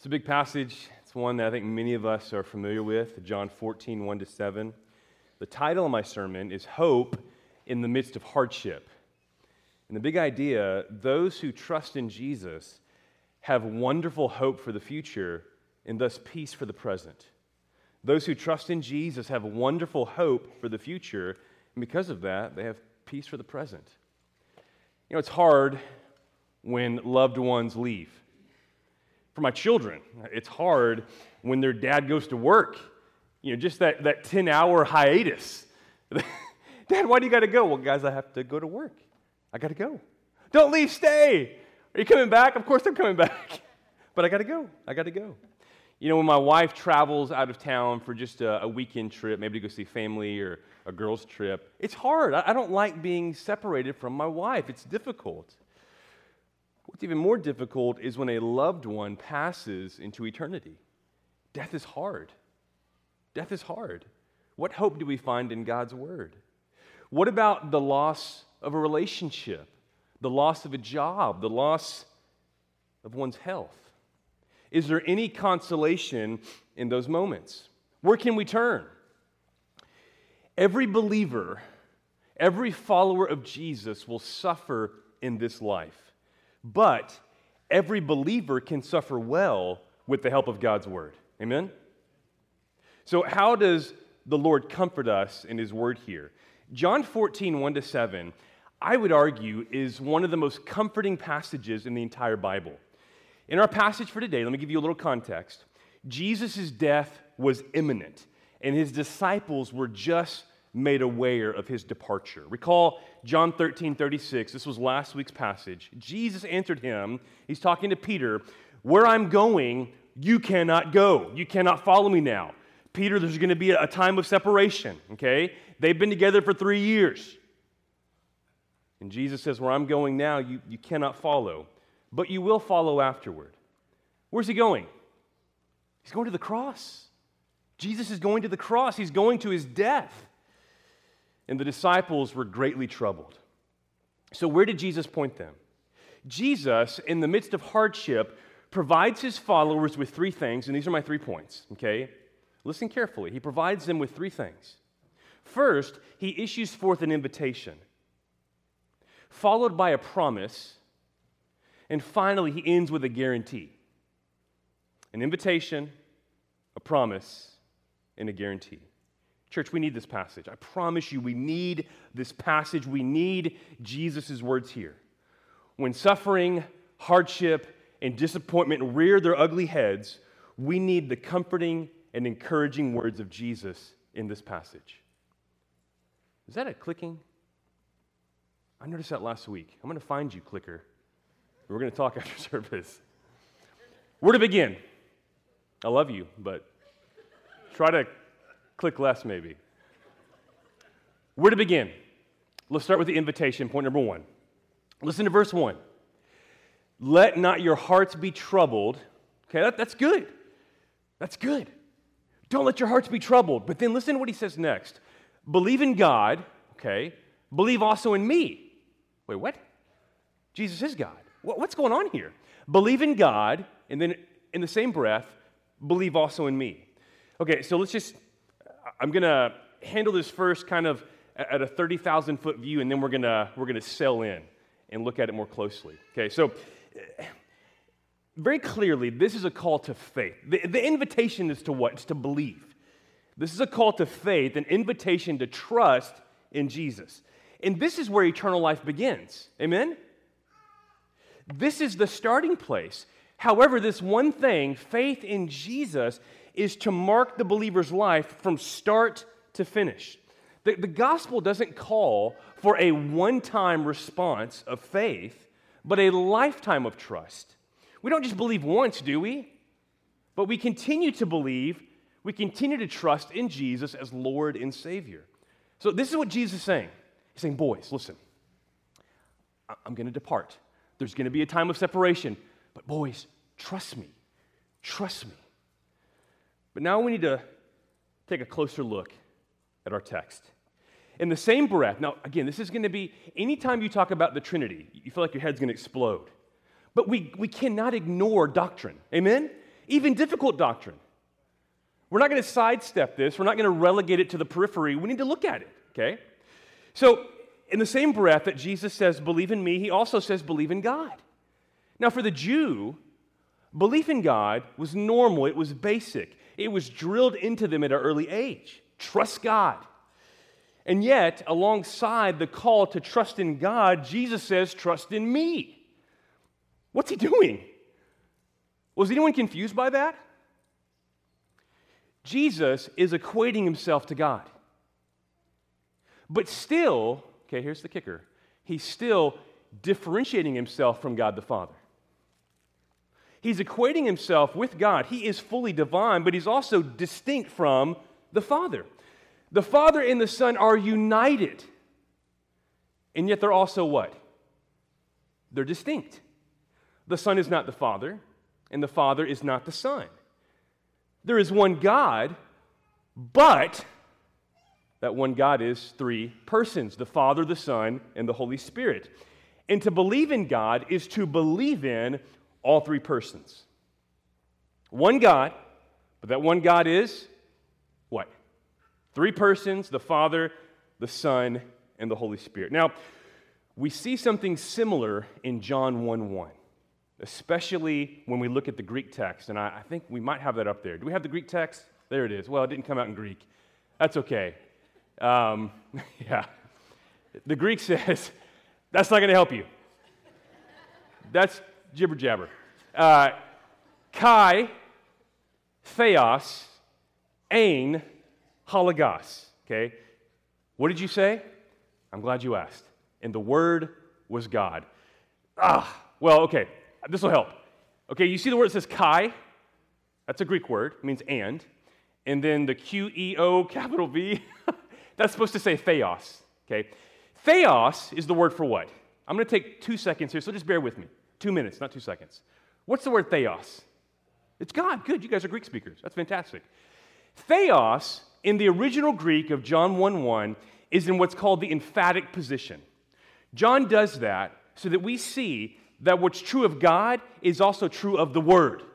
It's a big passage. It's one that I think many of us are familiar with, John 14, 1-7. The title of my sermon is Hope in the Midst of Hardship. And the big idea, those who trust in Jesus have wonderful hope for the future and thus peace for the present. Those who trust in Jesus have wonderful hope for the future, and because of that, they have peace for the present. You know, it's hard when loved ones leave. For my children, it's hard when their dad goes to work. You know, just that 10-hour hiatus. Dad, why do you got to go? Well, guys, I have to go to work. I got to go. Don't leave, stay. Are you coming back? Of course I'm coming back. But I got to go. I got to go. You know, when my wife travels out of town for just a weekend trip, maybe to go see family or a girls' trip, it's hard. I don't like being separated from my wife. It's difficult. What's even more difficult is when a loved one passes into eternity. Death is hard. Death is hard. What hope do we find in God's Word? What about the loss of a relationship, the loss of a job, the loss of one's health? Is there any consolation in those moments? Where can we turn? Every believer, every follower of Jesus will suffer in this life. But every believer can suffer well with the help of God's Word. Amen? So how does the Lord comfort us in His Word here? John 14, 1-7, I would argue, is one of the most comforting passages in the entire Bible. In our passage for today, let me give you a little context. Jesus' death was imminent, and His disciples were just made aware of His departure. Recall John 13:36. This was last week's passage. Jesus answered him, he's talking to Peter, "Where I'm going, you cannot go. You cannot follow me now." Peter, there's going to be a time of separation, okay? They've been together for 3 years. And Jesus says, "Where I'm going now, you cannot follow, but you will follow afterward." Where's He going? He's going to the cross. Jesus is going to the cross. He's going to His death. And the disciples were greatly troubled. So where did Jesus point them? Jesus, in the midst of hardship, provides His followers with three things, and these are my 3 points, okay? Listen carefully. He provides them with 3 things. First, He issues forth an invitation, followed by a promise, and finally, He ends with a guarantee. An invitation, a promise, and a guarantee. Church, we need this passage. I promise you, we need this passage. We need Jesus' words here. When suffering, hardship, and disappointment rear their ugly heads, we need the comforting and encouraging words of Jesus in this passage. Is that a clicking? I noticed that last week. I'm going to find you, clicker. We're going to talk after service. Where to begin? I love you, but try to click less, maybe. Where to begin? Let's start with the invitation, point number 1. Listen to verse 1. "Let not your hearts be troubled." Okay, that's good. That's good. Don't let your hearts be troubled. But then listen to what He says next. "Believe in God," okay, "believe also in me." Wait, what? Jesus is God. What's going on here? Believe in God, and then in the same breath, believe also in me. Okay, so I'm going to handle this first kind of at a 30,000-foot view, and then we're going to sail in and look at it more closely. Okay, so very clearly, this is a call to faith. The invitation is to what? It's to believe. This is a call to faith, an invitation to trust in Jesus. And this is where eternal life begins. Amen? This is the starting place. However, this one thing, faith in Jesus, is to mark the believer's life from start to finish. The gospel doesn't call for a one-time response of faith, but a lifetime of trust. We don't just believe once, do we? But we continue to believe, we continue to trust in Jesus as Lord and Savior. So this is what Jesus is saying. He's saying, boys, listen, I'm going to depart. There's going to be a time of separation, but boys, trust me. Trust me. But now we need to take a closer look at our text. In the same breath, now again, this is going to be, anytime you talk about the Trinity, you feel like your head's going to explode. But we cannot ignore doctrine. Amen? even difficult doctrine. We're not going to sidestep this. We're not going to relegate it to the periphery. We need to look at it, okay? So, in the same breath that Jesus says, believe in me, he also says, believe in God. Now, for the Jew, belief in God was normal. It was basic. It was drilled into them at an early age. Trust God. And yet, alongside the call to trust in God, Jesus says, trust in me. What's he doing? Was anyone confused by that? Jesus is equating himself to God. But still, okay, here's the kicker. He's still differentiating himself from God the Father. He's equating himself with God. He is fully divine, but he's also distinct from the Father. The Father and the Son are united, and yet they're also what? They're distinct. The Son is not the Father, and the Father is not the Son. There is one God, but that one God is three persons, the Father, the Son, and the Holy Spirit. And to believe in God is to believe in all three persons. One God, but that one God is what? Three persons, the Father, the Son, and the Holy Spirit. Now, we see something similar in John 1:1, especially when we look at the Greek text, and I think we might have that up there. Do we have the Greek text? There it is. Well, it didn't come out in Greek. That's okay. Yeah. The Greek says, that's not going to help you. That's jibber jabber. Kai, theos, ein, halagos. Okay? What did you say? I'm glad you asked. And the Word was God. Well, okay. This will help. Okay, you see the word that says kai? That's a Greek word. It means and. And then the Q-E-O capital V, that's supposed to say theos. Okay? Theos is the word for what? I'm going to take 2 seconds here, so just bear with me. 2 minutes, not 2 seconds. What's the word theos? It's God. Good, you guys are Greek speakers. That's fantastic. Theos, in the original Greek of John 1:1, is in what's called the emphatic position. John does that so that we see that what's true of God is also true of the Word.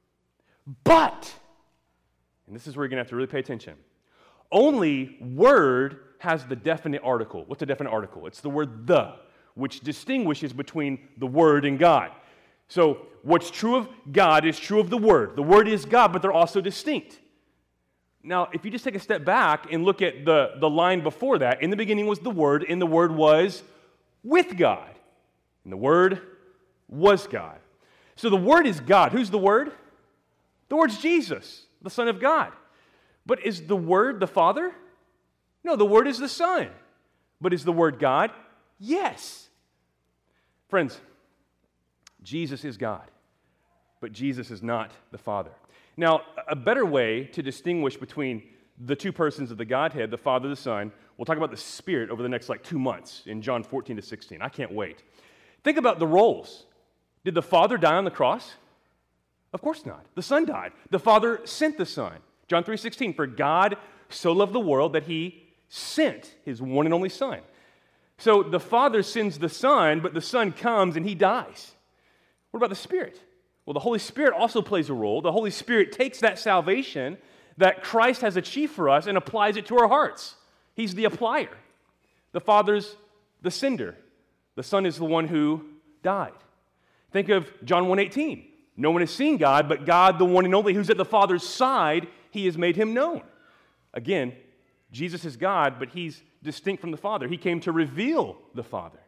But, and this is where you're going to have to really pay attention, only Word has the definite article. What's a definite article? It's the word the, which distinguishes between the Word and God. So, what's true of God is true of the Word. The Word is God, but they're also distinct. Now, if you just take a step back and look at the line before that, in the beginning was the Word, and the Word was with God. And the Word was God. So the Word is God. Who's the Word? The Word's Jesus, the Son of God. But is the Word the Father? No, the Word is the Son. But is the Word God? Yes. Friends, Jesus is God, but Jesus is not the Father. Now, a better way to distinguish between the two persons of the Godhead, the Father, the Son, we'll talk about the Spirit over the next 2 months in John 14 to 16. I can't wait. Think about the roles. Did the Father die on the cross? Of course not. The Son died. The Father sent the Son. John 3:16, for God so loved the world that he sent his one and only Son. So the Father sends the Son, but the Son comes and he dies. What about the Spirit? Well, the Holy Spirit also plays a role. The Holy Spirit takes that salvation that Christ has achieved for us and applies it to our hearts. He's the applier. The Father's the sender. The Son is the one who died. Think of John 1:18. No one has seen God, but God, the one and only, who's at the Father's side, he has made him known. Again, Jesus is God, but he's distinct from the Father. He came to reveal the Father.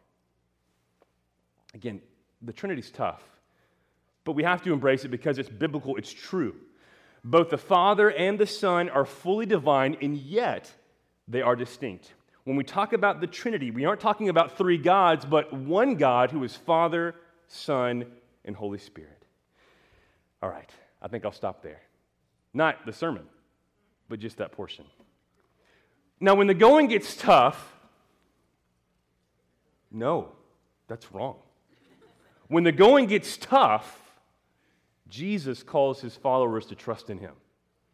Again, the Trinity's tough, but we have to embrace it because it's biblical, it's true. Both the Father and the Son are fully divine, and yet they are distinct. When we talk about the Trinity, we aren't talking about three gods, but one God who is Father, Son, and Holy Spirit. All right, I think I'll stop there. Not the sermon, but just that portion. Now, when the going gets tough, no, that's wrong. When the going gets tough, Jesus calls his followers to trust in him.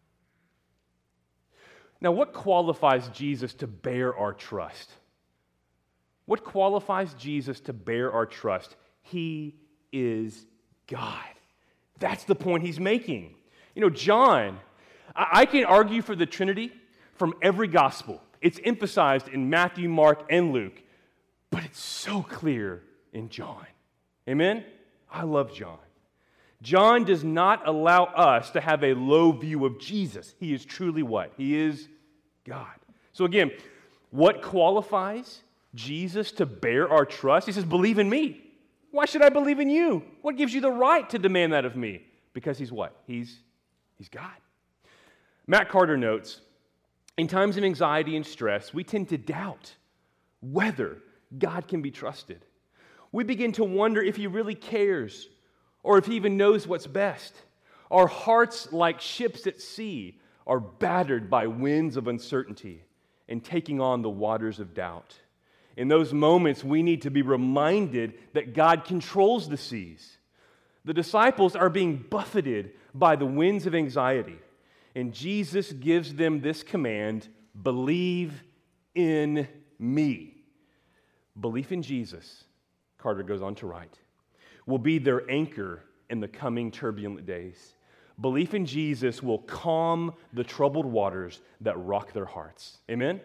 Now, what qualifies Jesus to bear our trust? What qualifies Jesus to bear our trust? He is God. That's the point he's making. John, I can argue for the Trinity from every gospel. It's emphasized in Matthew, Mark, and Luke, but it's so clear in John. Amen? I love John. John does not allow us to have a low view of Jesus. He is truly what? He is God. So again, what qualifies Jesus to bear our trust? He says, believe in me. Why should I believe in you? What gives you the right to demand that of me? Because he's what? He's God. Matt Carter notes, in times of anxiety and stress, we tend to doubt whether God can be trusted. We begin to wonder if he really cares or if he even knows what's best. Our hearts, like ships at sea, are battered by winds of uncertainty and taking on the waters of doubt. In those moments, we need to be reminded that God controls the seas. The disciples are being buffeted by the winds of anxiety, and Jesus gives them this command, believe in me. Belief in Jesus, Carter goes on to write, will be their anchor in the coming turbulent days. Belief in Jesus will calm the troubled waters that rock their hearts. Amen?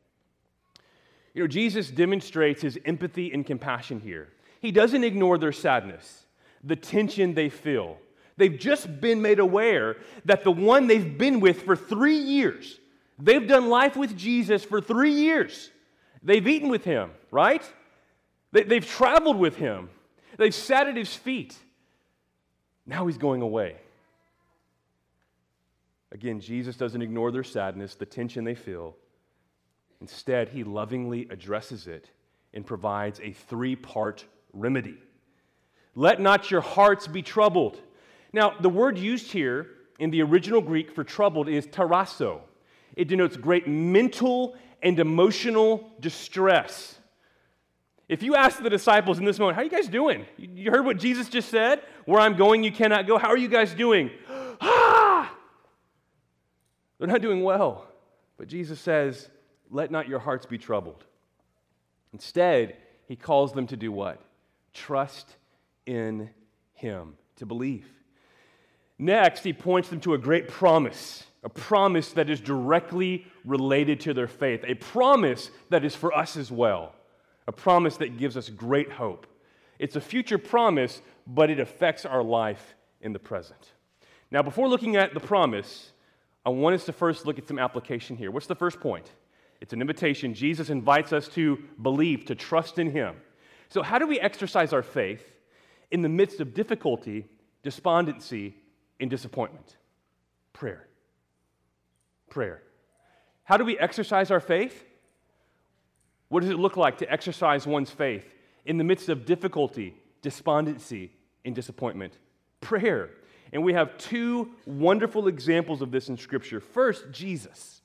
Jesus demonstrates his empathy and compassion here. He doesn't ignore their sadness, the tension they feel. They've just been made aware that the one they've been with for 3 years, they've done life with Jesus for 3 years. They've eaten with him, right? They've traveled with him. They've sat at his feet. Now he's going away. Again, Jesus doesn't ignore their sadness, the tension they feel. Instead, he lovingly addresses it and provides a 3-part remedy. Let not your hearts be troubled. Now, the word used here in the original Greek for troubled is tarasso. It denotes great mental and emotional distress. If you ask the disciples in this moment, how are you guys doing? You heard what Jesus just said? Where I'm going, you cannot go. How are you guys doing? They're not doing well. But Jesus says, let not your hearts be troubled. Instead, he calls them to do what? Trust in him, to believe. Next, he points them to a great promise, a promise that is directly related to their faith, a promise that is for us as well, a promise that gives us great hope. It's a future promise, but it affects our life in the present. Now, before looking at the promise, I want us to first look at some application here. What's the first point? It's an invitation. Jesus invites us to believe, to trust in him. So how do we exercise our faith in the midst of difficulty, despondency, and disappointment? Prayer. Prayer. How do we exercise our faith? What does it look like to exercise one's faith in the midst of difficulty, despondency, and disappointment? Prayer. And we have 2 wonderful examples of this in Scripture. First, Jesus.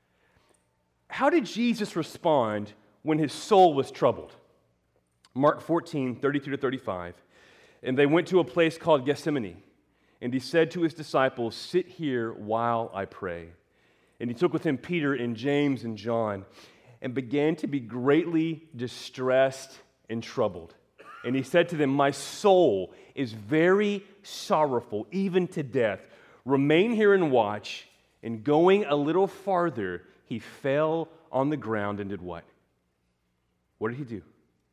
How did Jesus respond when his soul was troubled? Mark 14, 32-35. And they went to a place called Gethsemane. And he said to his disciples, sit here while I pray. And he took with him Peter and James and John and began to be greatly distressed and troubled. And he said to them, my soul is very sorrowful, even to death. Remain here and watch. And going a little farther, he fell on the ground and did what? What did he do?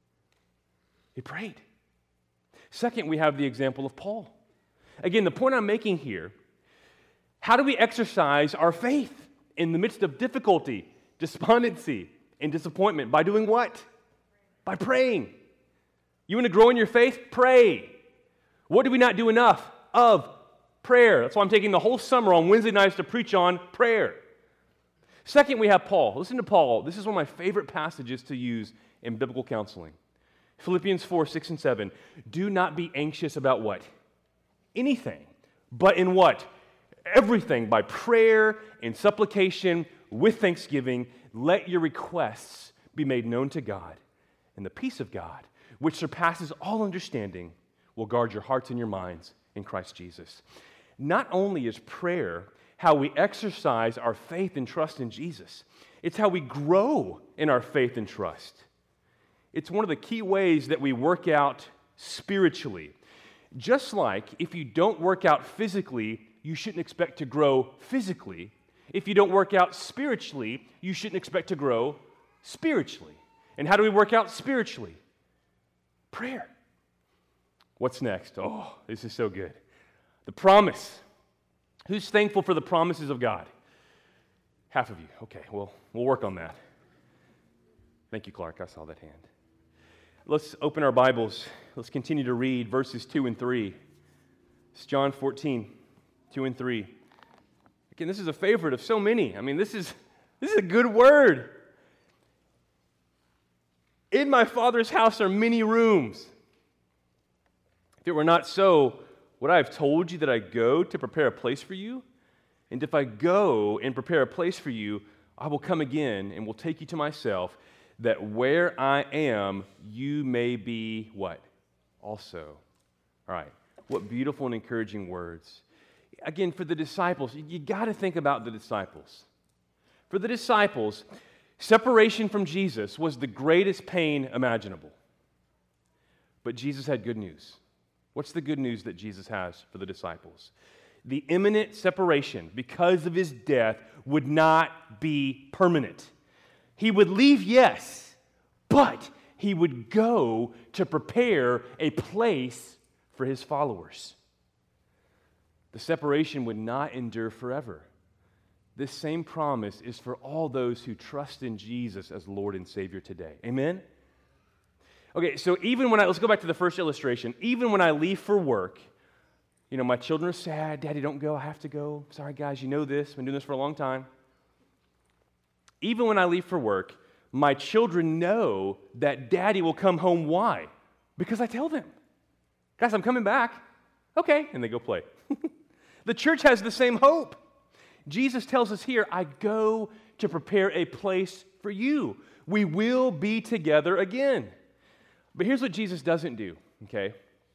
He prayed. Second, we have the example of Paul. Again, the point I'm making here, how do we exercise our faith in the midst of difficulty, despondency, and disappointment? By doing what? By praying. You want to grow in your faith? Pray. What do we not do enough of? Prayer. That's why I'm taking the whole summer on Wednesday nights to preach on prayer. Second, we have Paul. Listen to Paul. This is one of my favorite passages to use in biblical counseling. Philippians 4, 6, and 7. Do not be anxious about what? Anything. But in what? Everything. By prayer and supplication with thanksgiving, let your requests be made known to God. And the peace of God, which surpasses all understanding, will guard your hearts and your minds in Christ Jesus. Not only is prayer how we exercise our faith and trust in Jesus, it's how we grow in our faith and trust. It's one of the key ways that we work out spiritually. Just like if you don't work out physically, you shouldn't expect to grow physically. If you don't work out spiritually, you shouldn't expect to grow spiritually. And how do we work out spiritually? Prayer. What's next? Oh, this is so good. The promise. Who's thankful for the promises of God? Half of you. Okay, well, we'll work on that. Thank you, Clark. I saw that hand. Let's open our Bibles. Let's continue to read verses 2 and 3. It's John 14, 2 and 3. Again, this is a favorite of so many. I mean, this is a good word. In my Father's house are many rooms. If it were not so, would I have told you that I go to prepare a place for you? And if I go and prepare a place for you, I will come again and will take you to myself, that where I am, you may be what? Also. All right. What beautiful and encouraging words. Again, for the disciples, you got to think about the disciples. For the disciples, separation from Jesus was the greatest pain imaginable. But Jesus had good news. What's the good news that Jesus has for the disciples? The imminent separation because of his death would not be permanent. He would leave, yes, but he would go to prepare a place for his followers. The separation would not endure forever. This same promise is for all those who trust in Jesus as Lord and Savior today. Amen? Okay, so let's go back to the first illustration. Even when I leave for work, my children are sad. Daddy, don't go. I have to go. Sorry, guys, you know this. I've been doing this for a long time. Even when I leave for work, my children know that Daddy will come home. Why? Because I tell them. Guys, I'm coming back. Okay, and they go play. The church has the same hope. Jesus tells us here, I go to prepare a place for you. We will be together again. But here's what Jesus doesn't do, okay?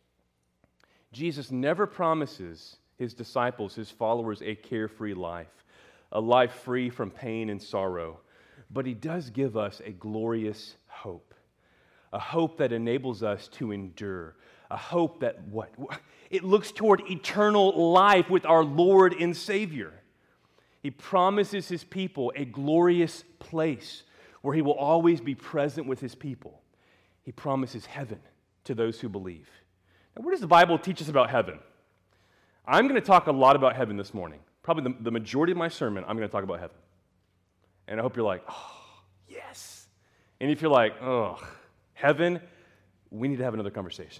Jesus never promises his disciples, his followers, a carefree life, a life free from pain and sorrow. But he does give us a glorious hope, a hope that enables us to endure, a hope that it looks toward eternal life with our Lord and Savior. He promises his people a glorious place where he will always be present with his people. He promises heaven to those who believe. Now, what does the Bible teach us about heaven? I'm going to talk a lot about heaven this morning. Probably the majority of my sermon, I'm going to talk about heaven. And I hope you're like, oh, yes. And if you're like, oh, heaven, we need to have another conversation.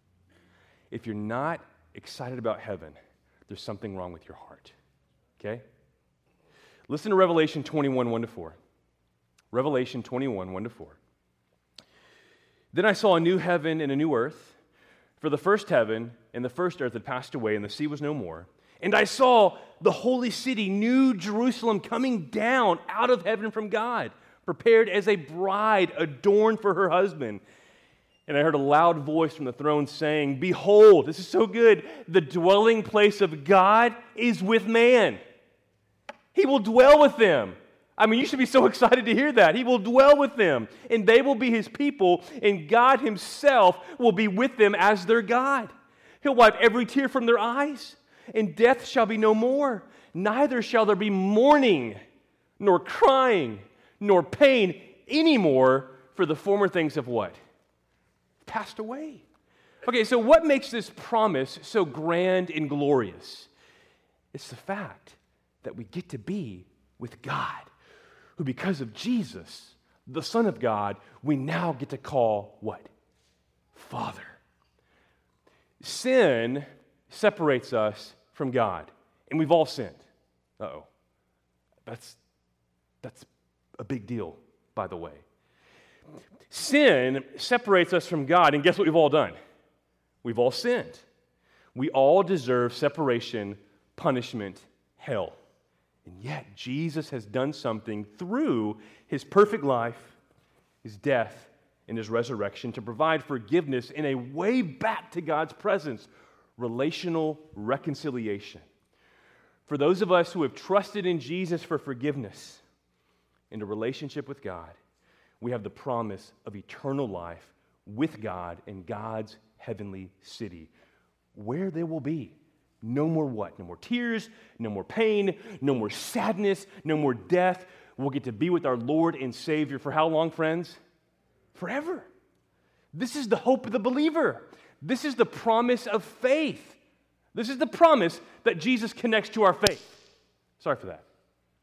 If you're not excited about heaven, there's something wrong with your heart. Okay? Listen to Revelation 21, 1-4. Revelation 21, 1-4. Then I saw a new heaven and a new earth, for the first heaven and the first earth had passed away, and the sea was no more. And I saw the holy city, New Jerusalem, coming down out of heaven from God, prepared as a bride adorned for her husband. And I heard a loud voice from the throne saying, behold, this is so good, the dwelling place of God is with man. He will dwell with them. I mean, you should be so excited to hear that. He will dwell with them, and they will be his people, and God himself will be with them as their God. He'll wipe every tear from their eyes, and death shall be no more. Neither shall there be mourning, nor crying, nor pain anymore, for the former things have what? Passed away. Okay, so what makes this promise so grand and glorious? It's the fact that we get to be with God, who because of Jesus, the Son of God, we now get to call what? Father. Sin separates us from God, and we've all sinned. Uh-oh. That's a big deal, by the way. Sin separates us from God, and guess what we've all done? We've all sinned. We all deserve separation, punishment, hell. And yet, Jesus has done something through his perfect life, his death, and his resurrection to provide forgiveness in a way back to God's presence, relational reconciliation. For those of us who have trusted in Jesus for forgiveness and a relationship with God, we have the promise of eternal life with God in God's heavenly city, where there will be No more what? No more tears, no more pain, no more sadness, no more death. We'll get to be with our Lord and Savior for how long, friends? Forever. This is the hope of the believer. This is the promise of faith. This is the promise that Jesus connects to our faith. Sorry for that.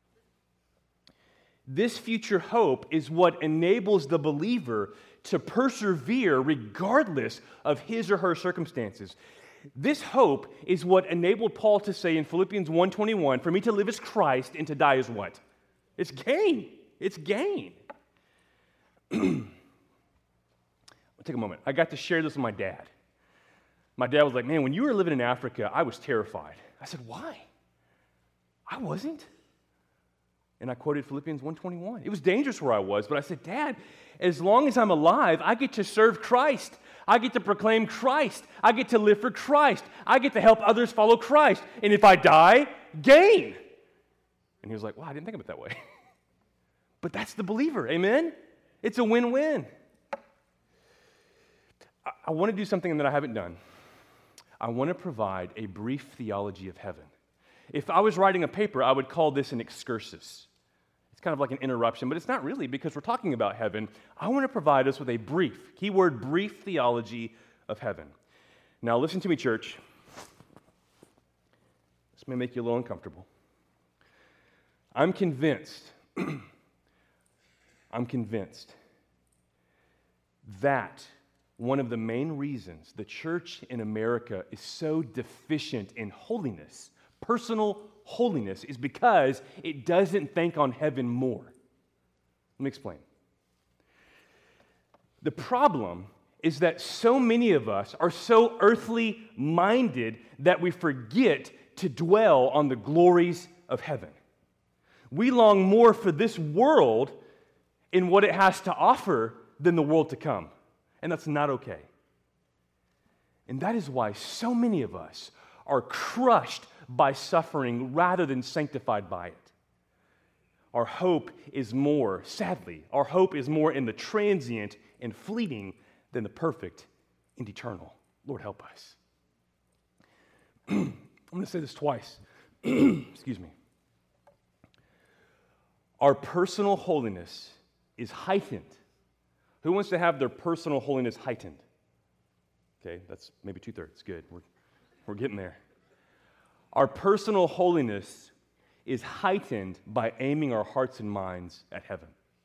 This future hope is what enables the believer to persevere regardless of his or her circumstances. This hope is what enabled Paul to say in Philippians 1:21, for me to live is Christ and to die is what? It's gain. It's gain. I'll take a moment. I got to share this with my dad. My dad was like, man, when you were living in Africa, I was terrified. I said, why? I wasn't. And I quoted Philippians 1:21. It was dangerous where I was, but I said, Dad, as long as I'm alive, I get to serve Christ. I get to proclaim Christ. I get to live for Christ. I get to help others follow Christ. And if I die, gain. And he was like, wow, I didn't think of it that way. But that's the believer, amen? It's a win-win. I want to do something that I haven't done. I want to provide a brief theology of heaven. If I was writing a paper, I would call this an excursus. It's kind of like an interruption, but it's not really because we're talking about heaven. I want to provide us with a brief, keyword brief theology of heaven. Now listen to me, church. This may make you a little uncomfortable. I'm convinced that one of the main reasons the church in America is so deficient in holiness, personal holiness, is because it doesn't think on heaven more. Let me explain. The problem is that so many of us are so earthly minded that we forget to dwell on the glories of heaven. We long more for this world in what it has to offer than the world to come. And that's not okay. And that is why so many of us are crushed by suffering rather than sanctified by it. Our hope is more, sadly, our hope is more in the transient and fleeting than the perfect and eternal. Lord, help us. I'm going to say this twice. Excuse me. Our personal holiness is heightened. Who wants to have their personal holiness heightened? Okay, that's maybe 2/3. Good. We're getting there. Our personal holiness is heightened by aiming our hearts and minds at heaven.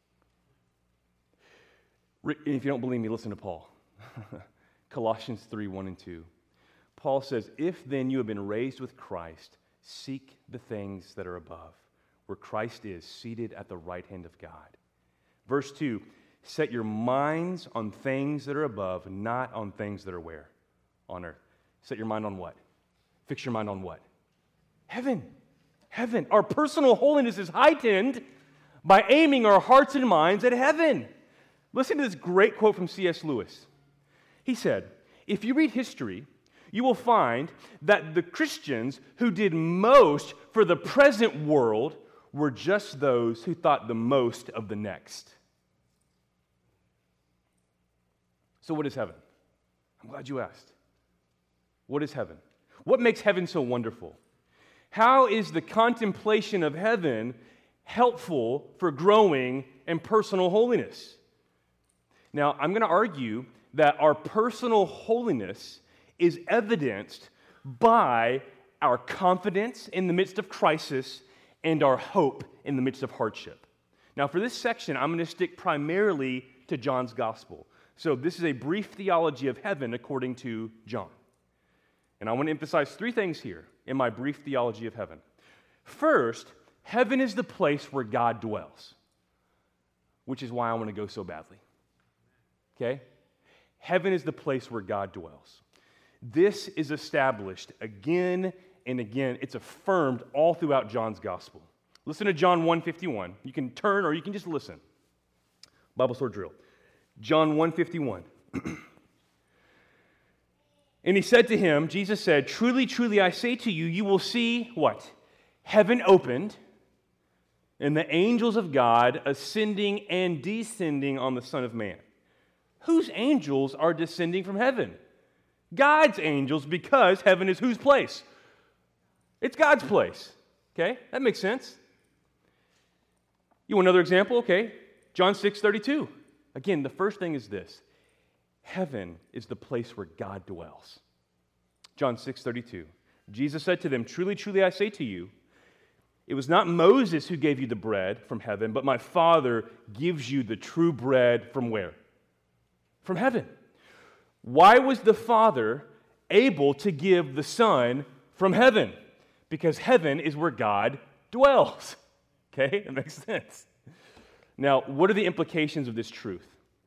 If you don't believe me, listen to Paul. Colossians 3:1-2. Paul says, if then you have been raised with Christ, seek the things that are above, where Christ is seated at the right hand of God. Verse 2, set your minds on things that are above, not on things that are where? On earth. Set your mind on what? Fix your mind on what? Heaven. Heaven. Our personal holiness is heightened by aiming our hearts and minds at heaven. Listen to this great quote from C.S. Lewis. He said, if you read history, you will find that the Christians who did most for the present world were just those who thought the most of the next. So what is heaven? I'm glad you asked. What is heaven? What makes heaven so wonderful? How is the contemplation of heaven helpful for growing in personal holiness? Now, I'm going to argue that our personal holiness is evidenced by our confidence in the midst of crisis and our hope in the midst of hardship. Now, for this section, I'm going to stick primarily to John's gospel. So this is a brief theology of heaven according to John. And I want to emphasize three things here in my brief theology of heaven. First, heaven is the place where God dwells, which is why I want to go so badly. Okay? Heaven is the place where God dwells. This is established again and again. It's affirmed all throughout John's gospel. Listen to John 1:51. You can turn or you can just listen. Bible sword drill. John 1:51. And he said to him, Jesus said, truly, truly, I say to you, you will see what? Heaven opened, and the angels of God ascending and descending on the Son of Man. Whose angels are descending from heaven? God's angels, because heaven is whose place? It's God's place. Okay? That makes sense. You want another example? Okay. John 6:32. Again, the first thing is this. Heaven is the place where God dwells. John 6:32. Jesus said to them, "Truly, truly, I say to you, it was not Moses who gave you the bread from heaven, but my Father gives you the true bread from where? From heaven." Why was the Father able to give the Son from heaven? Because heaven is where God dwells. Okay, that makes sense. Now, what are the implications of this truth?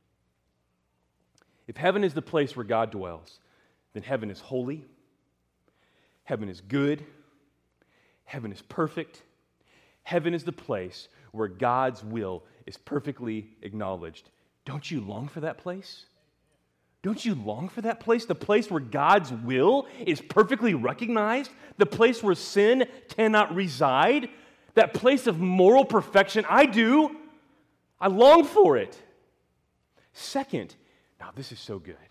If heaven is the place where God dwells, then heaven is holy, heaven is good, heaven is perfect. Heaven is the place where God's will is perfectly acknowledged. Don't you long for that place? Don't you long for that place? The place where God's will is perfectly recognized? The place where sin cannot reside? That place of moral perfection? I do. I long for it. Second, now this is so good.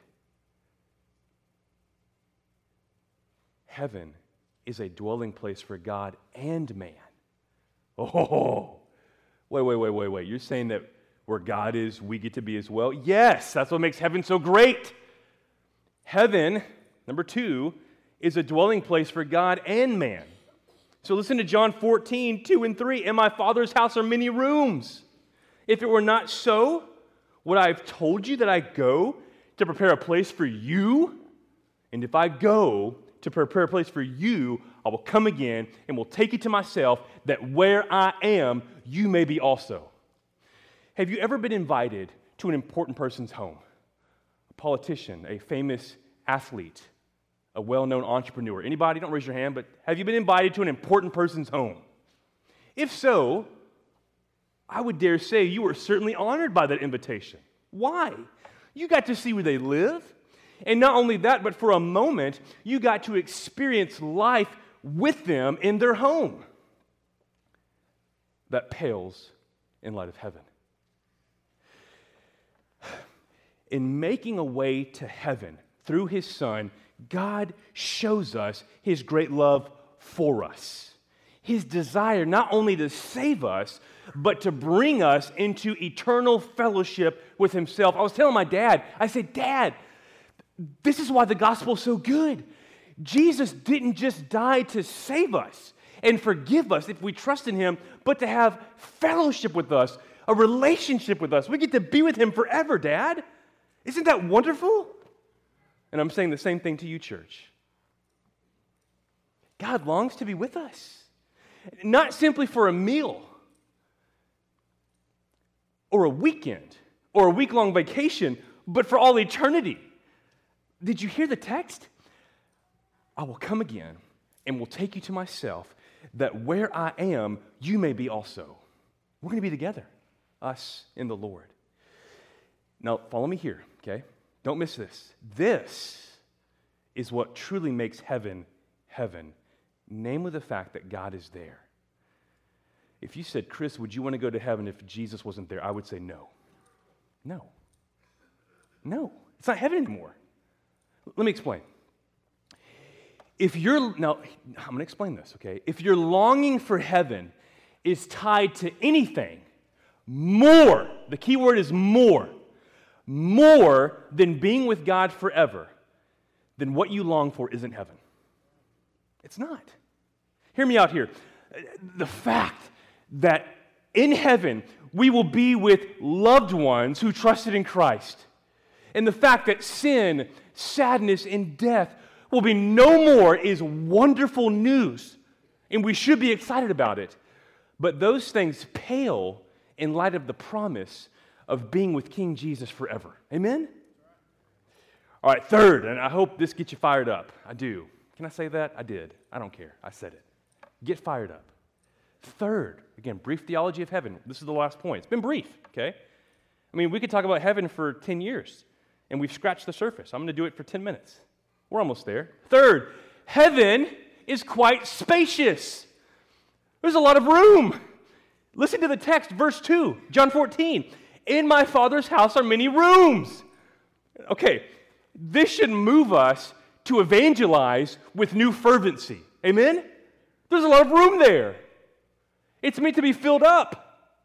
Heaven is a dwelling place for God and man. Oh, wait. You're saying that where God is, we get to be as well? Yes, that's what makes heaven so great. Heaven, number 2, is a dwelling place for God and man. So listen to John 14:2 and 3. "In my Father's house are many rooms. If it were not so, would I have told you that I go to prepare a place for you? And if I go to prepare a place for you, I will come again and will take you to myself, that where I am, you may be also." Have you ever been invited to an important person's home? A politician, a famous athlete, a well-known entrepreneur. Anybody? Don't raise your hand, but have you been invited to an important person's home? If so, I would dare say you were certainly honored by that invitation. Why? You got to see where they live. And not only that, but for a moment, you got to experience life with them in their home. That pales in light of heaven. In making a way to heaven through His Son, God shows us His great love for us. His desire not only to save us, but to bring us into eternal fellowship with Himself. I was telling my dad, I said, "Dad, this is why the gospel is so good. Jesus didn't just die to save us and forgive us if we trust in Him, but to have fellowship with us, a relationship with us. We get to be with Him forever, Dad. Isn't that wonderful?" And I'm saying the same thing to you, church. God longs to be with us, not simply for a meal or a weekend or a week-long vacation, but for all eternity. Did you hear the text? "I will come again and will take you to myself, that where I am, you may be also." We're going to be together, us in the Lord. Now, follow me here, okay? Don't miss this. This is what truly makes heaven, heaven, namely the fact that God is there. If you said, "Chris, would you want to go to heaven if Jesus wasn't there?" I would say no. No. No. It's not heaven anymore. Let me explain. Now, I'm going to explain this, okay? If your longing for heaven is tied to anything more, the key word is more than being with God forever, then what you long for isn't heaven. It's not. Hear me out here. The fact that in heaven we will be with loved ones who trusted in Christ, and the fact that sin, sadness, and death will be no more is wonderful news, and we should be excited about it. But those things pale in light of the promise of being with King Jesus forever. Amen? All right, third, and I hope this gets you fired up. I do. Can I say that? I did. I don't care. I said it. Get fired up. Third, again, brief theology of heaven. This is the last point. It's been brief, okay? I mean, we could talk about heaven for 10 years, and we've scratched the surface. I'm going to do it for 10 minutes. We're almost there. Third, heaven is quite spacious. There's a lot of room. Listen to the text, verse 2, John 14. "In my Father's house are many rooms." Okay, this should move us to evangelize with new fervency. Amen? There's a lot of room there. It's meant to be filled up.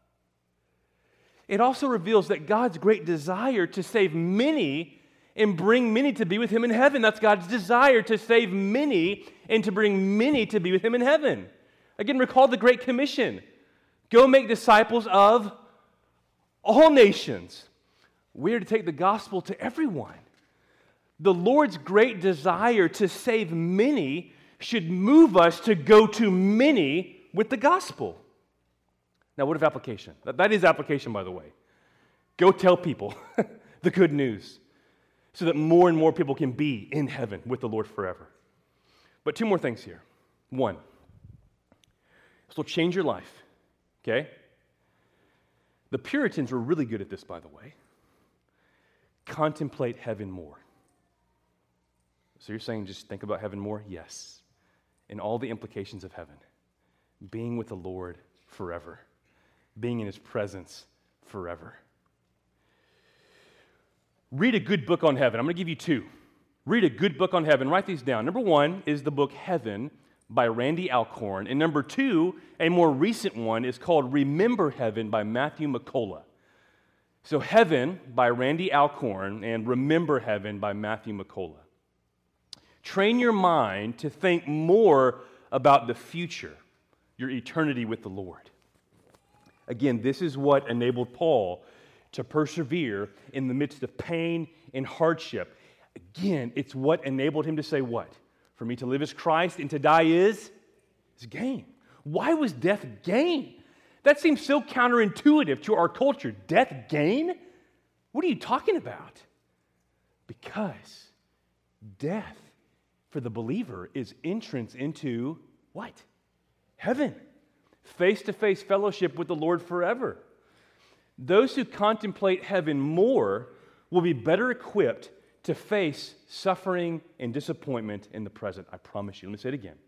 It also reveals that God's great desire to save many and bring many to be with Him in heaven. That's God's desire, to save many and to bring many to be with Him in heaven. Again, recall the Great Commission. Go make disciples of all nations. We are to take the gospel to everyone. The Lord's great desire to save many should move us to go to many with the gospel. Now, what of application? That is application, by the way. Go tell people the good news so that more and more people can be in heaven with the Lord forever. But two more things here. One, this will change your life, okay? The Puritans were really good at this, by the way. Contemplate heaven more. So you're saying just think about heaven more? Yes. And all the implications of heaven. Being with the Lord forever. Being in His presence forever. Read a good book on heaven. I'm going to give you two. Read a good book on heaven. Write these down. Number one is the book Heaven by Randy Alcorn. And number two, a more recent one, is called Remember Heaven by Matthew McCullough. So Heaven by Randy Alcorn and Remember Heaven by Matthew McCullough. Train your mind to think more about the future, your eternity with the Lord. Again, this is what enabled Paul to persevere in the midst of pain and hardship. Again, it's what enabled him to say what? For me to live is Christ and to die is gain. Why was death gain? That seems so counterintuitive to our culture. Death gain? What are you talking about? Because death for the believer is entrance into what? Heaven. Face-to-face fellowship with the Lord forever. Those who contemplate heaven more will be better equipped to face suffering and disappointment in the present. I promise you. Let me say it again.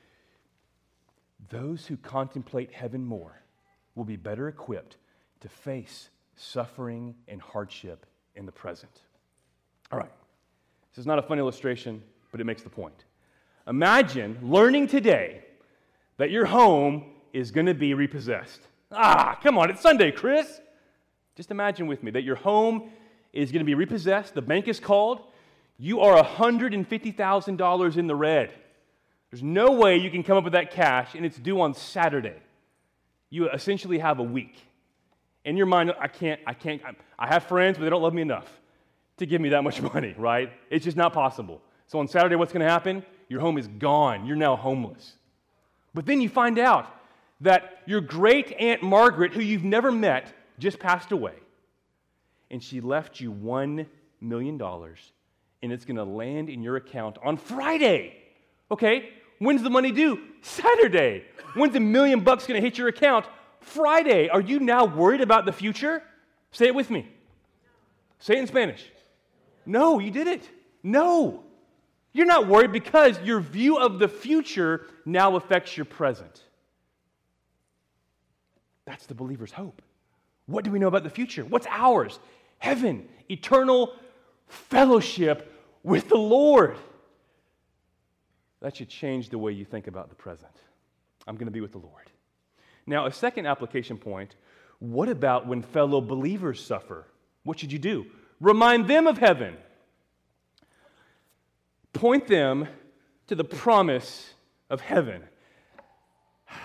Those who contemplate heaven more will be better equipped to face suffering and hardship in the present. All right. This is not a fun illustration, but it makes the point. Imagine learning today that your home is going to be repossessed. Come on, it's Sunday, Chris. Just imagine with me that your home is going to be repossessed. The bank is called. You are $150,000 in the red. There's no way you can come up with that cash, and it's due on Saturday. You essentially have a week. In your mind, I have friends, but they don't love me enough to give me that much money, right? It's just not possible. So on Saturday, what's going to happen? Your home is gone. You're now homeless. But then you find out that your great Aunt Margaret, who you've never met, just passed away. And she left you $1 million, and it's going to land in your account on Friday. Okay, when's the money due? Saturday. When's $1 million going to hit your account? Friday. Are you now worried about the future? Say it with me. Say it in Spanish. No, you did it. No. You're not worried because your view of the future now affects your present. That's the believer's hope. What do we know about the future? What's ours? Heaven, eternal fellowship with the Lord. That should change the way you think about the present. I'm going to be with the Lord. Now, a second application point, what about when fellow believers suffer? What should you do? Remind them of heaven. Point them to the promise of heaven. I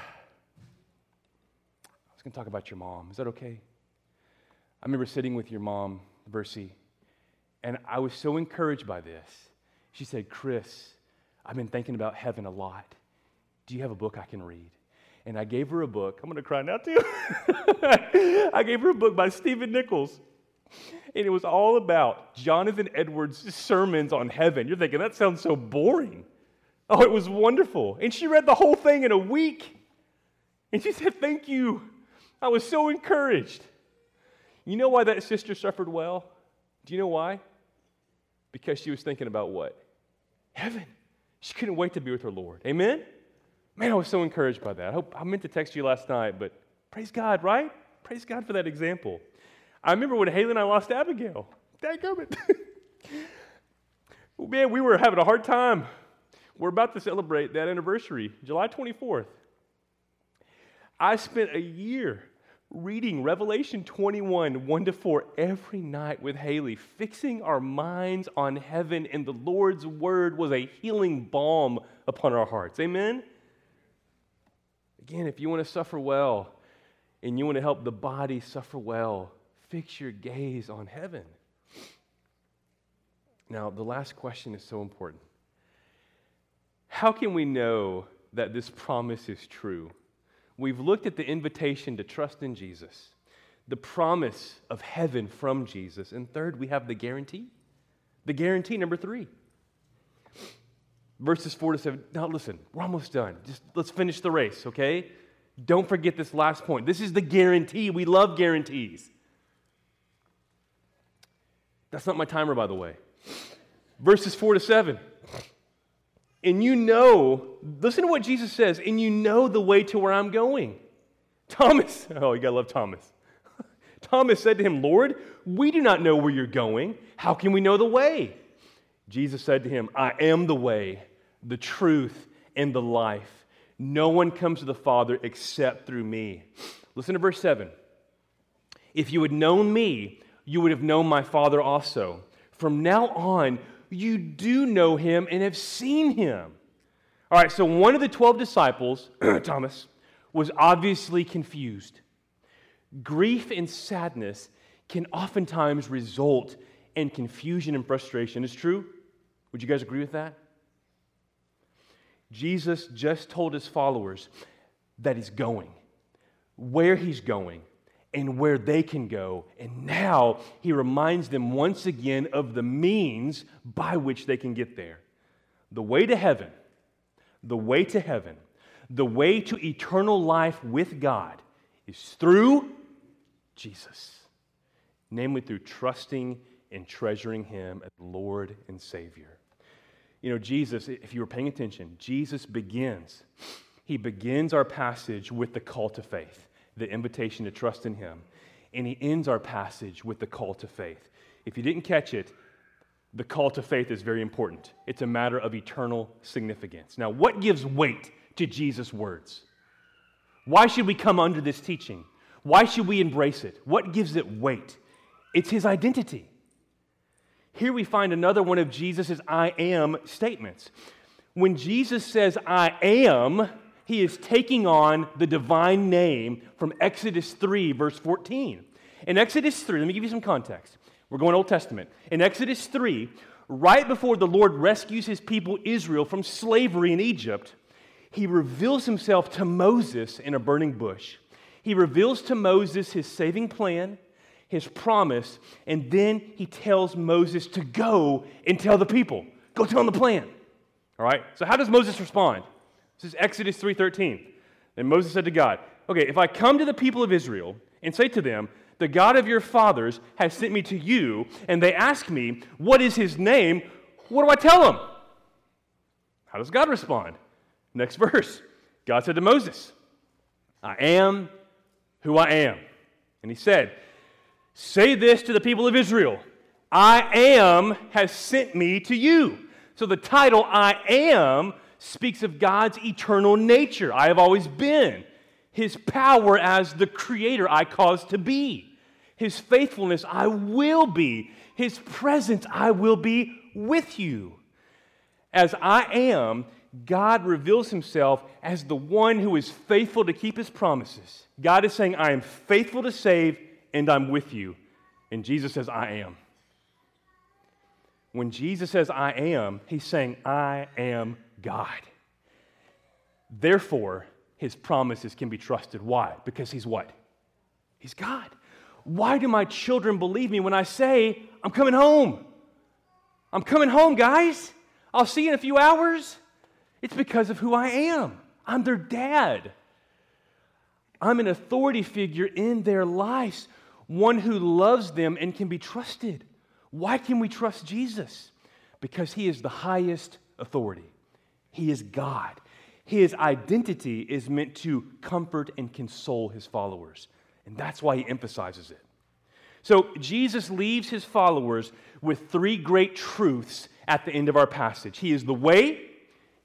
was going to talk about your mom. Is that okay? I remember sitting with your mom, Versi, and I was so encouraged by this. She said, Chris, I've been thinking about heaven a lot. Do you have a book I can read? And I gave her a book. I'm going to cry now too. I gave her a book by Stephen Nichols. And it was all about Jonathan Edwards' sermons on heaven. You're thinking, that sounds so boring. Oh, it was wonderful. And she read the whole thing in a week. And she said, thank you. I was so encouraged. You know why that sister suffered well? Do you know why? Because she was thinking about what? Heaven. She couldn't wait to be with her Lord. Amen? Man, I was so encouraged by that. I meant to text you last night, but praise God, right? Praise God for that example. I remember when Haley and I lost Abigail. Dadgummit. Man, we were having a hard time. we're about to celebrate that anniversary, July 24th. I spent a year reading Revelation 21, 1-4 every night with Haley, fixing our minds on heaven, and the Lord's word was a healing balm upon our hearts. Amen? Again, if you want to suffer well and you want to help the body suffer well, fix your gaze on heaven. Now, the last question is so important. How can we know that this promise is true? We've looked at the invitation to trust in Jesus, the promise of heaven from Jesus, and third, we have the guarantee. The guarantee, number 3. Verses 4-7. Now listen, we're almost done. Just let's finish the race, okay? Don't forget this last point. This is the guarantee. We love guarantees. That's not my timer, by the way. Verses 4-7. And you know, listen to what Jesus says, and you know the way to where I'm going. Thomas, oh, you gotta love Thomas. Thomas said to him, Lord, we do not know where you're going. How can we know the way? Jesus said to him, I am the way, the truth, and the life. No one comes to the Father except through me. Listen to verse 7. If you had known me, you would have known my Father also. From now on, you do know him and have seen him. All right, so one of the 12 disciples, Thomas, was obviously confused. Grief and sadness can oftentimes result in confusion and frustration. Is true? Would you guys agree with that? Jesus just told his followers that he's going, where he's going, and where they can go. And now he reminds them once again of the means by which they can get there. The way to heaven, the way to heaven, the way to eternal life with God is through Jesus. Namely through trusting and treasuring him as Lord and Savior. You know, Jesus, if you were paying attention, Jesus begins our passage with the call to faith, the invitation to trust in him. And he ends our passage with the call to faith. If you didn't catch it, the call to faith is very important. It's a matter of eternal significance. Now, what gives weight to Jesus' words? Why should we come under this teaching? Why should we embrace it? What gives it weight? It's his identity. Here we find another one of Jesus' I am statements. When Jesus says I am, he is taking on the divine name from Exodus 3, verse 14. In Exodus 3, let me give you some context. We're going Old Testament. In Exodus 3, right before the Lord rescues his people Israel from slavery in Egypt, he reveals himself to Moses in a burning bush. He reveals to Moses his saving plan, his promise, and then he tells Moses to go and tell the people. Go tell them the plan. All right? So how does Moses respond? This is Exodus 3:13. And Moses said to God, okay, if I come to the people of Israel and say to them, the God of your fathers has sent me to you, and they ask me, what is his name? What do I tell them? How does God respond? Next verse. God said to Moses, I am who I am. And he said, say this to the people of Israel, I am has sent me to you. So the title I am speaks of God's eternal nature. I have always been. His power as the creator I cause to be. His faithfulness I will be. His presence I will be with you. As I am, God reveals himself as the one who is faithful to keep his promises. God is saying, I am faithful to save and I'm with you. And Jesus says, I am. When Jesus says, I am, he's saying, I am God. Therefore, his promises can be trusted. Why? Because he's what? He's God. Why do my children believe me when I say, I'm coming home? I'm coming home, guys. I'll see you in a few hours. It's because of who I am. I'm their dad. I'm an authority figure in their lives, one who loves them and can be trusted. Why can we trust Jesus? Because he is the highest authority. He is God. His identity is meant to comfort and console his followers. And that's why he emphasizes it. So Jesus leaves his followers with three great truths at the end of our passage. He is the way,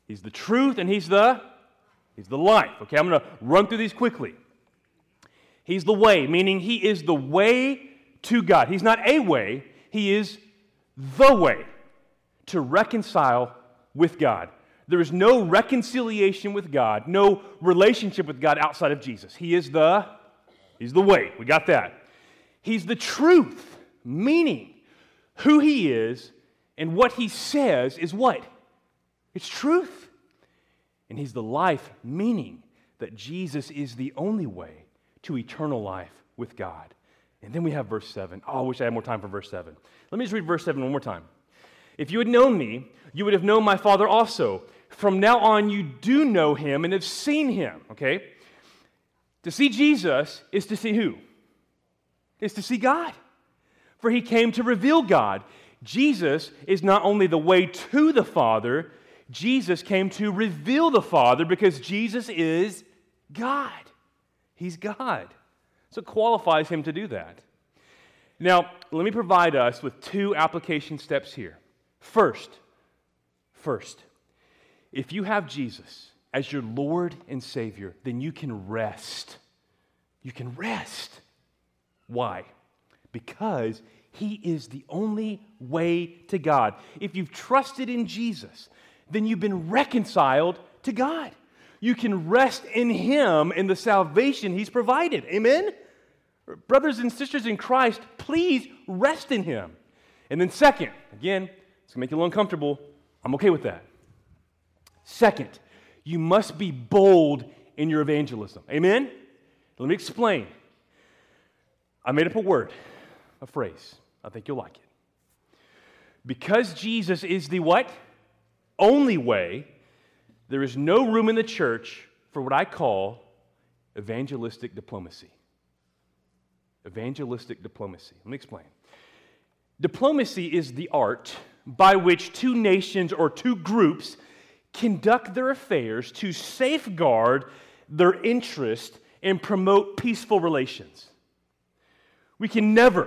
He's the truth and He's the life. Okay, I'm going to run through these quickly. He's the way, meaning He is the way to God. He's not a way, He is the way to reconcile with God. There is no reconciliation with God, no relationship with God outside of Jesus. He's the way. We got that. He's the truth, meaning who He is and what He says is what? It's truth. And He's the life, meaning that Jesus is the only way to eternal life with God. And then we have verse 7. Oh, I wish I had more time for verse 7. Let me just read verse 7 one more time. If you had known me, you would have known my Father also. From now on, you do know Him and have seen Him. Okay? To see Jesus is to see who? Is to see God. For He came to reveal God. Jesus is not only the way to the Father, Jesus came to reveal the Father because Jesus is God. He's God. So it qualifies Him to do that. Now, let me provide us with two application steps here. First, if you have Jesus as your Lord and Savior, then you can rest. You can rest. Why? Because He is the only way to God. If you've trusted in Jesus, then you've been reconciled to God. You can rest in Him and the salvation He's provided. Amen? Brothers and sisters in Christ, please rest in Him. And then second, again, it's going to make you a little uncomfortable. I'm okay with that. Second, you must be bold in your evangelism. Amen? Let me explain. I made up a word, a phrase. I think you'll like it. Because Jesus is the what? Only way, there is no room in the church for what I call evangelistic diplomacy. Evangelistic diplomacy. Let me explain. Diplomacy is the art by which two nations or two groups conduct their affairs to safeguard their interest and promote peaceful relations. We can never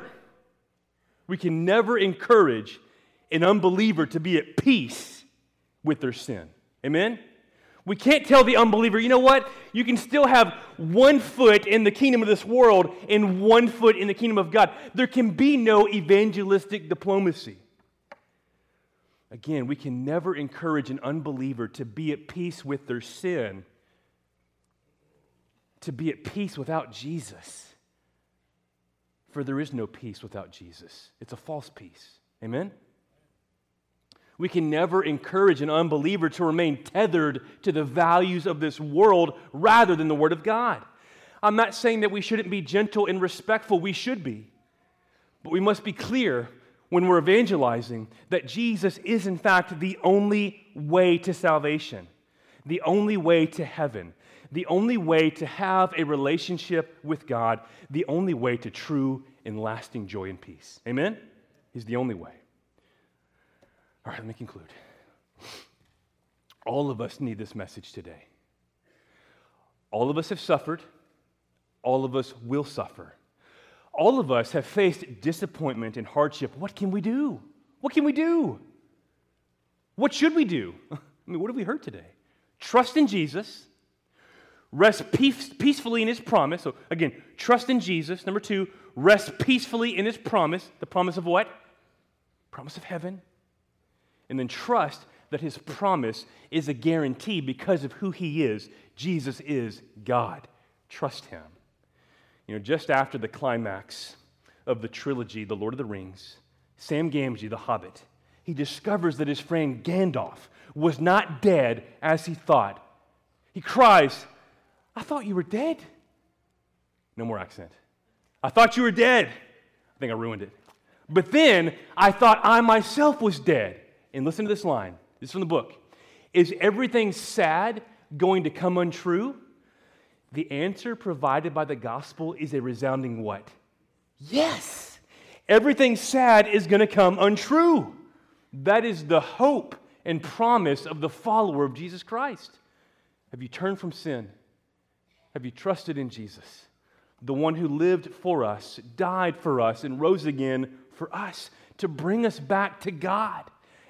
encourage an unbeliever to be at peace with their sin. Amen? We can't tell the unbeliever, you know what? You can still have 1 foot in the kingdom of this world and 1 foot in the kingdom of God. There can be no evangelistic diplomacy. Again, we can never encourage an unbeliever to be at peace with their sin, to be at peace without Jesus. For there is no peace without Jesus. It's a false peace. Amen? We can never encourage an unbeliever to remain tethered to the values of this world rather than the Word of God. I'm not saying that we shouldn't be gentle and respectful. We should be. But we must be clear when we're evangelizing that Jesus is, in fact, the only way to salvation, the only way to heaven, the only way to have a relationship with God, the only way to true and lasting joy and peace. Amen? He's the only way. All right, let me conclude. All of us need this message today. All of us have suffered. All of us will suffer. All of us have faced disappointment and hardship. What can we do? What can we do? What should we do? I mean, what have we heard today? Trust in Jesus. Rest peacefully in His promise. So again, trust in Jesus. Number 2, rest peacefully in His promise. The promise of what? Promise of heaven. And then trust that His promise is a guarantee because of who He is. Jesus is God. Trust Him. You know, just after the climax of the trilogy, The Lord of the Rings, Sam Gamgee, the Hobbit, he discovers that his friend Gandalf was not dead as he thought. He cries, "I thought you were dead." No more accent. "I thought you were dead." I think I ruined it. "But then I thought I myself was dead." And listen to this line. This is from the book. "Is everything sad going to come untrue?" The answer provided by the gospel is a resounding what? Yes. Everything sad is going to come untrue. That is the hope and promise of the follower of Jesus Christ. Have you turned from sin? Have you trusted in Jesus? The one who lived for us, died for us, and rose again for us to bring us back to God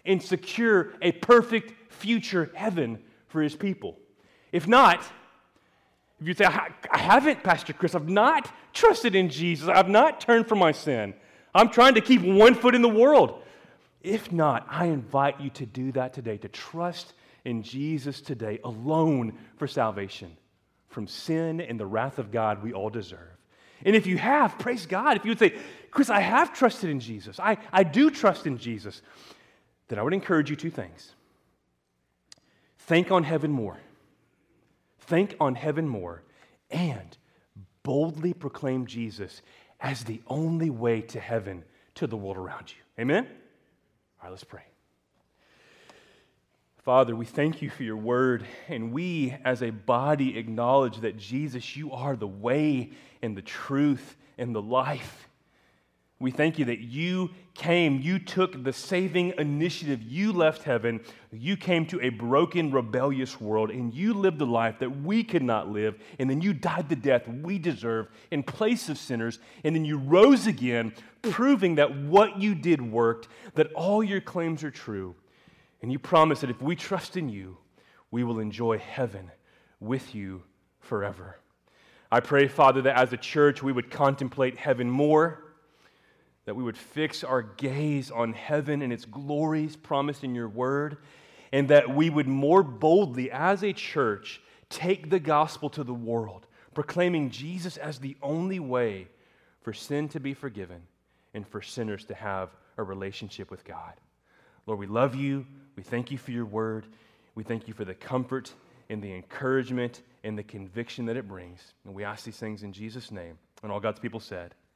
and secure a perfect future heaven for his people. If not, if you say, I haven't, Pastor Chris, I've not trusted in Jesus, I've not turned from my sin, I'm trying to keep one foot in the world. If not, I invite you to do that today, to trust in Jesus today alone for salvation from sin and the wrath of God we all deserve. And if you have, praise God. If you would say, Chris, I have trusted in Jesus, I do trust in Jesus, then I would encourage you two things. Think on heaven more. Think on heaven more, and boldly proclaim Jesus as the only way to heaven to the world around you. Amen? All right, let's pray. Father, we thank you for your word, and we as a body acknowledge that Jesus, you are the way and the truth and the life. We thank you that you came, you took the saving initiative, you left heaven, you came to a broken, rebellious world, and you lived the life that we could not live, and then you died the death we deserve in place of sinners, and then you rose again, proving that what you did worked, that all your claims are true, and you promise that if we trust in you, we will enjoy heaven with you forever. I pray, Father, that as a church we would contemplate heaven more, that we would fix our gaze on heaven and its glories promised in your word, and that we would more boldly, as a church, take the gospel to the world, proclaiming Jesus as the only way for sin to be forgiven and for sinners to have a relationship with God. Lord, we love you. We thank you for your word. We thank you for the comfort and the encouragement and the conviction that it brings. And we ask these things in Jesus' name. And all God's people said,